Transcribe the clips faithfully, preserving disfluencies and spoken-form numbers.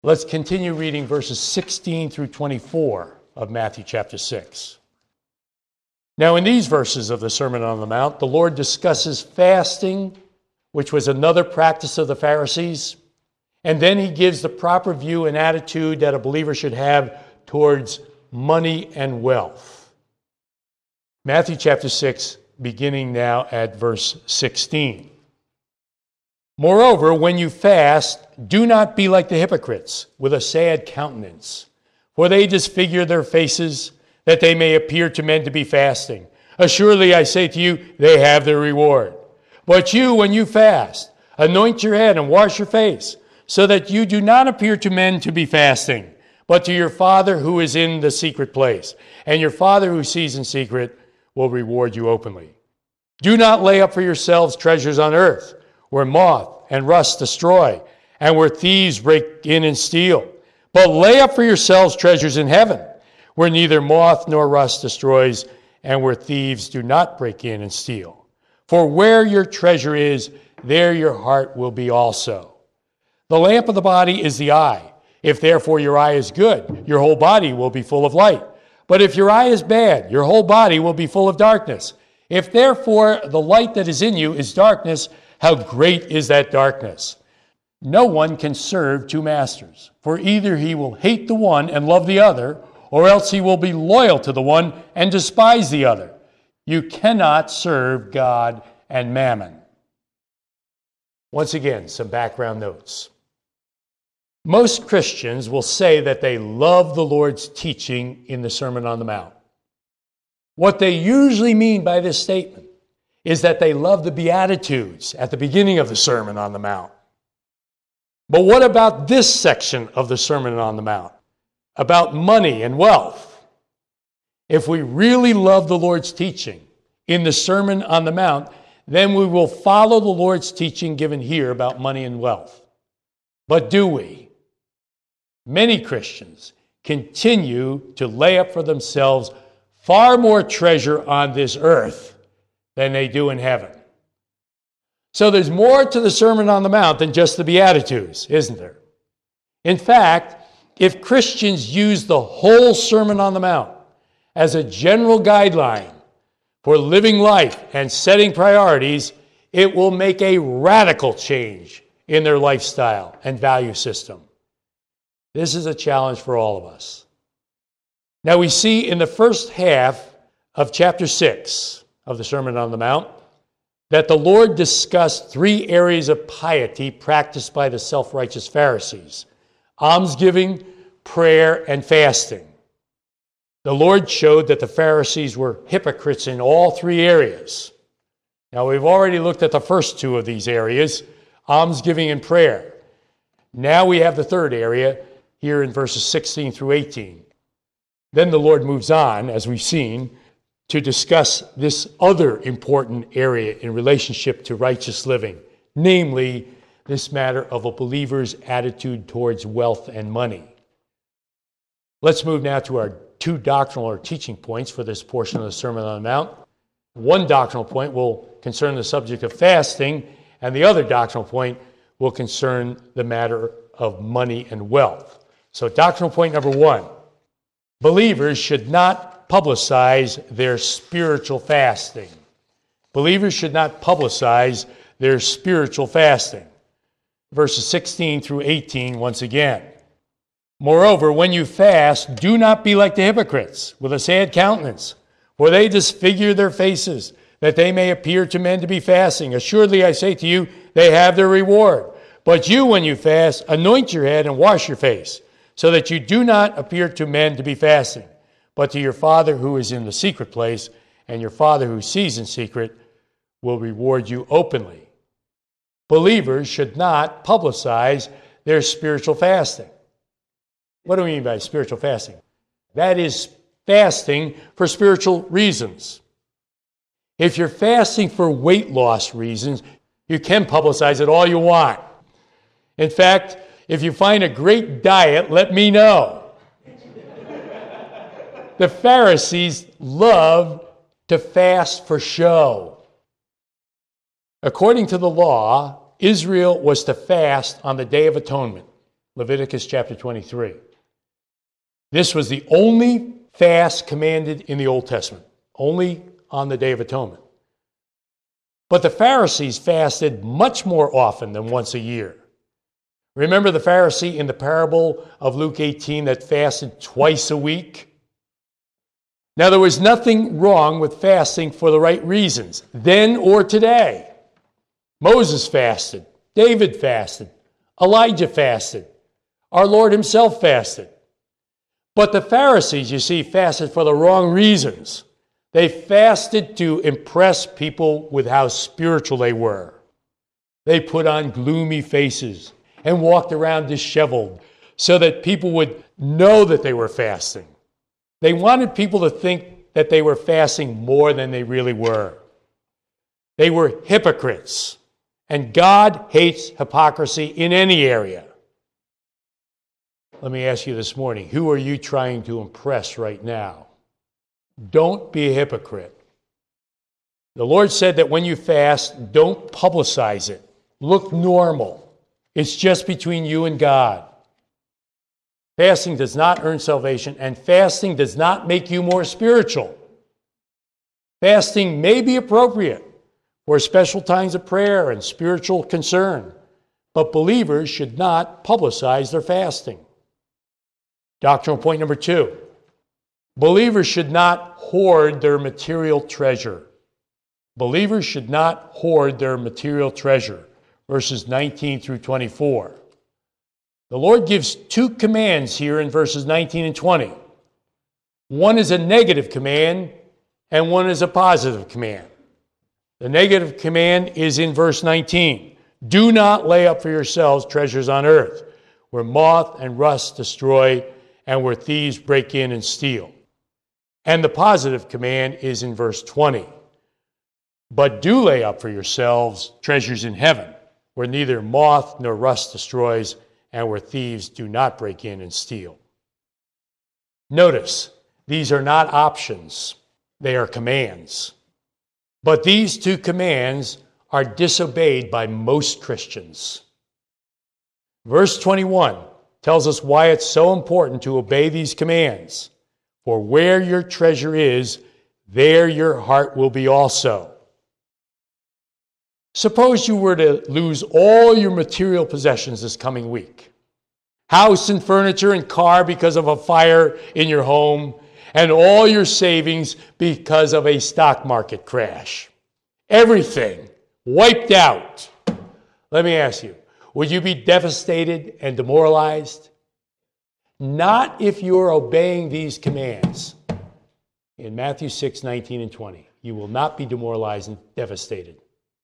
Let's continue reading verses sixteen through twenty-four of Matthew chapter six. Now, in these verses of the Sermon on the Mount, the Lord discusses fasting, which was another practice of the Pharisees, and then he gives the proper view and attitude that a believer should have towards money and wealth. Matthew chapter six, beginning now at verse sixteen. Moreover, when you fast, do not be like the hypocrites, with a sad countenance, for they disfigure their faces, that they may appear to men to be fasting. Assuredly, I say to you, they have their reward. But you, when you fast, anoint your head and wash your face, so that you do not appear to men to be fasting, but to your Father who is in the secret place. And your Father who sees in secret will reward you openly. Do not lay up for yourselves treasures on earth, where moth and rust destroy, and where thieves break in and steal. But lay up for yourselves treasures in heaven, where neither moth nor rust destroys, and where thieves do not break in and steal. For where your treasure is, there your heart will be also. The lamp of the body is the eye. If therefore your eye is good, your whole body will be full of light. But if your eye is bad, your whole body will be full of darkness. If therefore the light that is in you is darkness, how great is that darkness? No one can serve two masters, for either he will hate the one and love the other, or else he will be loyal to the one and despise the other. You cannot serve God and mammon. Once again, some background notes. Most Christians will say that they love the Lord's teaching in the Sermon on the Mount. What they usually mean by this statement is that they love the Beatitudes at the beginning of the Sermon on the Mount. But what about this section of the Sermon on the Mount, about money and wealth? If we really love the Lord's teaching in the Sermon on the Mount, then we will follow the Lord's teaching given here about money and wealth. But do we? Many Christians continue to lay up for themselves far more treasure on this earth than they do in heaven. So there's more to the Sermon on the Mount than just the Beatitudes, isn't there? In fact, if Christians use the whole Sermon on the Mount as a general guideline for living life and setting priorities, it will make a radical change in their lifestyle and value system. This is a challenge for all of us. Now we see in the first half of chapter six of the Sermon on the Mount that the Lord discussed three areas of piety practiced by the self-righteous Pharisees: almsgiving, prayer, and fasting. The Lord showed that the Pharisees were hypocrites in all three areas. Now, we've already looked at the first two of these areas, almsgiving and prayer. Now we have the third area here in verses sixteen through eighteen. Then the Lord moves on, as we've seen, to discuss this other important area in relationship to righteous living, namely this matter of a believer's attitude towards wealth and money. Let's move now to our two doctrinal or teaching points for this portion of the Sermon on the Mount. One doctrinal point will concern the subject of fasting, and the other doctrinal point will concern the matter of money and wealth. So doctrinal point number one, believers should not publicize their spiritual fasting. Believers should not publicize their spiritual fasting. Verses sixteen through eighteen once again. Moreover, when you fast, do not be like the hypocrites, with a sad countenance, for they disfigure their faces, that they may appear to men to be fasting. Assuredly, I say to you, they have their reward. But you, when you fast, anoint your head and wash your face, so that you do not appear to men to be fasting, but to your Father who is in the secret place, and your Father who sees in secret will reward you openly. Believers should not publicize their spiritual fasting. What do we mean by spiritual fasting? That is fasting for spiritual reasons. If you're fasting for weight loss reasons, you can publicize it all you want. In fact, if you find a great diet, let me know. The Pharisees loved to fast for show. According to the law, Israel was to fast on the Day of Atonement, Leviticus chapter twenty-three. This was the only fast commanded in the Old Testament, only on the Day of Atonement. But the Pharisees fasted much more often than once a year. Remember the Pharisee in the parable of Luke eighteen that fasted twice a week? Now, there was nothing wrong with fasting for the right reasons, then or today. Moses fasted, David fasted, Elijah fasted, our Lord himself fasted. But the Pharisees, you see, fasted for the wrong reasons. They fasted to impress people with how spiritual they were. They put on gloomy faces and walked around disheveled so that people would know that they were fasting. They wanted people to think that they were fasting more than they really were. They were hypocrites, and God hates hypocrisy in any area. Let me ask you this morning, who are you trying to impress right now? Don't be a hypocrite. The Lord said that when you fast, don't publicize it. Look normal. It's just between you and God. Fasting does not earn salvation, and fasting does not make you more spiritual. Fasting may be appropriate for special times of prayer and spiritual concern, but believers should not publicize their fasting. Doctrinal point number two. Believers should not hoard their material treasure. Believers should not hoard their material treasure. Verses nineteen through twenty-four. The Lord gives two commands here in verses nineteen and twenty. One is a negative command, and one is a positive command. The negative command is in verse nineteen. Do not lay up for yourselves treasures on earth, where moth and rust destroy, and where thieves break in and steal. And the positive command is in verse twenty. But do lay up for yourselves treasures in heaven, where neither moth nor rust destroys, and where thieves do not break in and steal. Notice, these are not options, they are commands. But these two commands are disobeyed by most Christians. Verse twenty-one tells us why it's so important to obey these commands. For where your treasure is, there your heart will be also. Suppose you were to lose all your material possessions this coming week. House and furniture and car because of a fire in your home, and all your savings because of a stock market crash. Everything wiped out. Let me ask you, would you be devastated and demoralized? Not if you're obeying these commands. In Matthew six, nineteen and twenty, you will not be demoralized and devastated.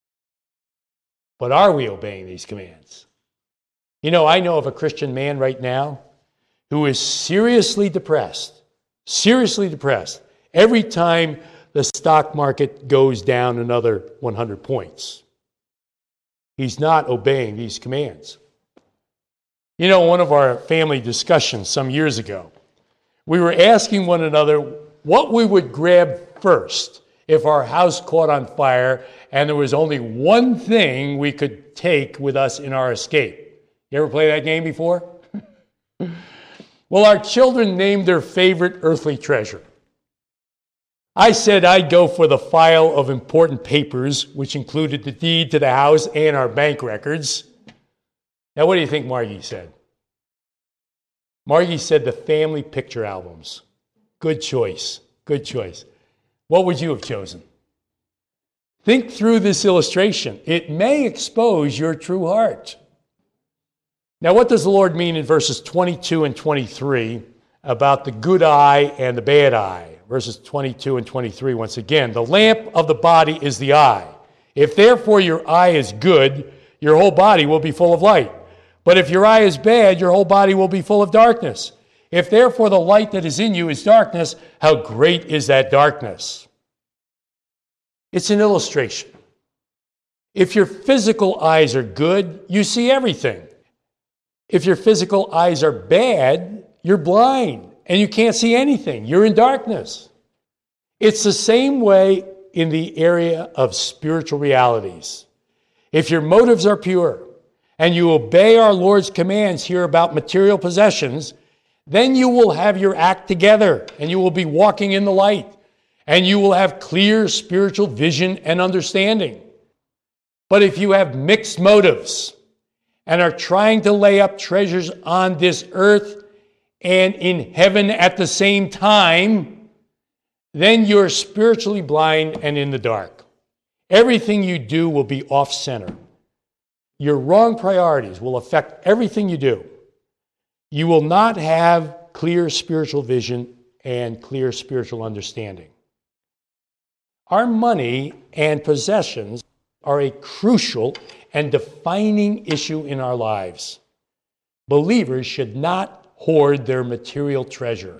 But are we obeying these commands? You know, I know of a Christian man right now who is seriously depressed, seriously depressed, every time the stock market goes down another one hundred points. He's not obeying these commands. You know, one of our family discussions some years ago, we were asking one another what we would grab first if our house caught on fire and there was only one thing we could take with us in our escape. You ever play that game before? Well, our children named their favorite earthly treasure. I said I'd go for the file of important papers, which included the deed to the house and our bank records. Now, what do you think Margie said? Margie said the family picture albums. Good choice. Good choice. What would you have chosen? Think through this illustration. It may expose your true heart. Now, what does the Lord mean in verses twenty-two and twenty-three about the good eye and the bad eye? Verses twenty-two and twenty-three, once again. The lamp of the body is the eye. If therefore your eye is good, your whole body will be full of light. But if your eye is bad, your whole body will be full of darkness. If therefore the light that is in you is darkness, how great is that darkness? It's an illustration. If your physical eyes are good, you see everything. If your physical eyes are bad, you're blind and you can't see anything. You're in darkness. It's the same way in the area of spiritual realities. If your motives are pure and you obey our Lord's commands here about material possessions, then you will have your act together, and you will be walking in the light, and you will have clear spiritual vision and understanding. But if you have mixed motives and are trying to lay up treasures on this earth and in heaven at the same time, then you're spiritually blind and in the dark. Everything you do will be off-center. Your wrong priorities will affect everything you do. You will not have clear spiritual vision and clear spiritual understanding. Our money and possessions are a crucial and defining issue in our lives. Believers should not hoard their material treasure.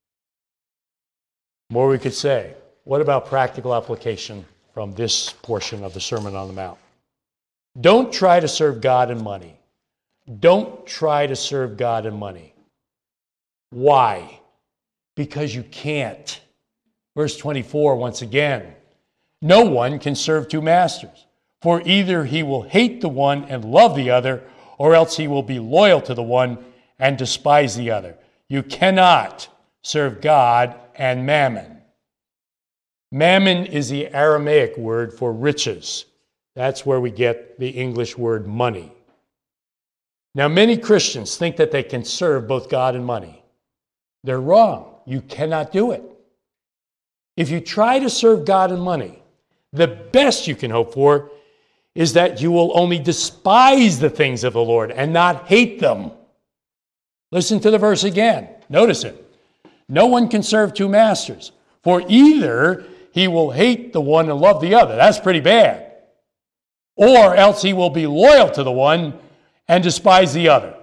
More we could say. What about practical application from this portion of the Sermon on the Mount? Don't try to serve God in money. Don't try to serve God in money. Why? Because you can't. Verse twenty-four, once again. No one can serve two masters, for either he will hate the one and love the other, or else he will be loyal to the one and despise the other. You cannot serve God and mammon. Mammon is the Aramaic word for riches. That's where we get the English word money. Now, many Christians think that they can serve both God and money. They're wrong. You cannot do it. If you try to serve God and money, the best you can hope for is that you will only despise the things of the Lord and not hate them. Listen to the verse again. Notice it. No one can serve two masters, for either he will hate the one and love the other. That's pretty bad. Or else he will be loyal to the one and despise the other.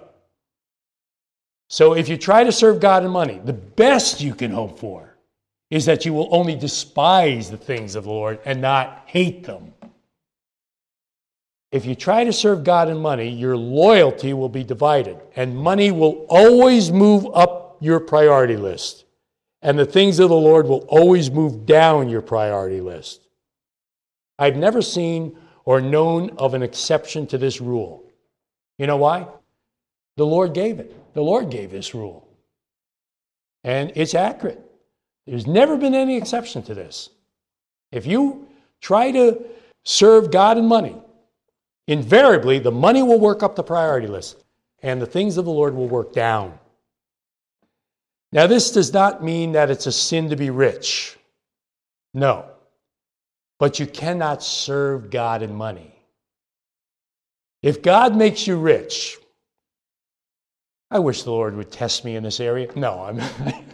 So if you try to serve God and money, the best you can hope for is that you will only despise the things of the Lord and not hate them. If you try to serve God and money, your loyalty will be divided, and money will always move up your priority list, and the things of the Lord will always move down your priority list. I've never seen or known of an exception to this rule. You know why? The Lord gave it. The Lord gave this rule. And it's accurate. There's never been any exception to this. If you try to serve God and money, invariably the money will work up the priority list, and the things of the Lord will work down. Now, this does not mean that it's a sin to be rich. No. But you cannot serve God in money. If God makes you rich, I wish the Lord would test me in this area. No, I'm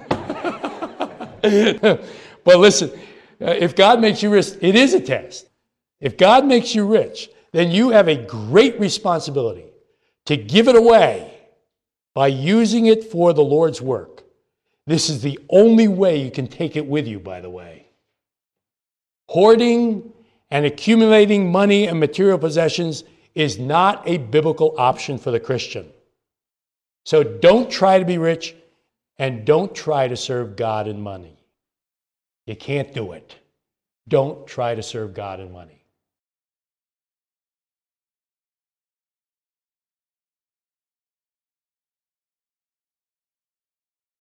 But listen, if God makes you rich, it is a test. If God makes you rich, then you have a great responsibility to give it away by using it for the Lord's work. This is the only way you can take it with you, by the way. Hoarding and accumulating money and material possessions is not a biblical option for the Christian. So don't try to be rich, and don't try to serve God in money. You can't do it. Don't try to serve God in money.